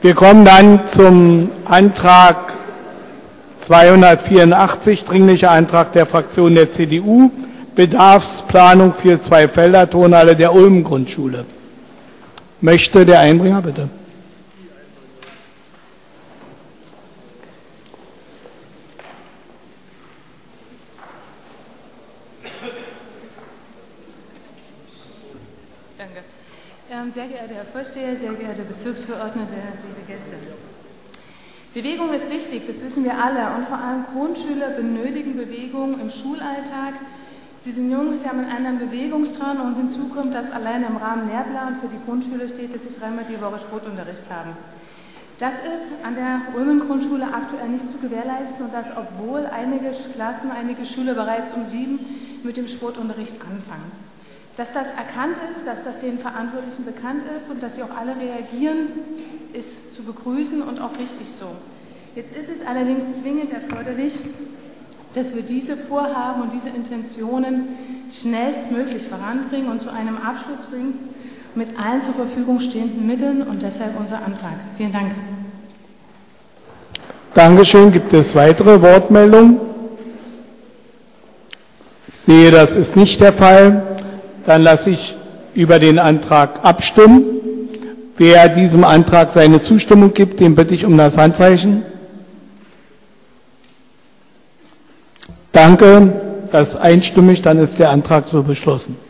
Wir kommen dann zum Antrag 284, dringlicher Antrag der Fraktion der CDU, Bedarfsplanung für 2 Felder, Turnhalle der Ulm-Grundschule. Möchte der Einbringer bitte? Danke. Sehr geehrter Herr Vorsteher, sehr geehrte Bezirksverordnete, liebe Gäste. Bewegung ist wichtig, das wissen wir alle, und vor allem Grundschüler benötigen Bewegung im Schulalltag. Sie sind jung, sie haben einen anderen Bewegungstraum, und hinzu kommt, dass alleine im Rahmen Lehrplan für die Grundschüler steht, dass sie 3-mal die Woche Sportunterricht haben. Das ist an der Ulmen-Grundschule aktuell nicht zu gewährleisten, und das, obwohl einige Klassen, einige Schüler bereits um 7 mit dem Sportunterricht anfangen. Dass das erkannt ist, dass das den Verantwortlichen bekannt ist und dass sie auch alle reagieren, ist zu begrüßen und auch richtig so. Jetzt ist es allerdings zwingend erforderlich, dass wir diese Vorhaben und diese Intentionen schnellstmöglich voranbringen und zu einem Abschluss bringen mit allen zur Verfügung stehenden Mitteln, und deshalb unser Antrag. Vielen Dank. Dankeschön. Gibt es weitere Wortmeldungen? Ich sehe, das ist nicht der Fall. Dann lasse ich über den Antrag abstimmen. Wer diesem Antrag seine Zustimmung gibt, den bitte ich um das Handzeichen. Danke, das ist einstimmig, dann ist der Antrag so beschlossen.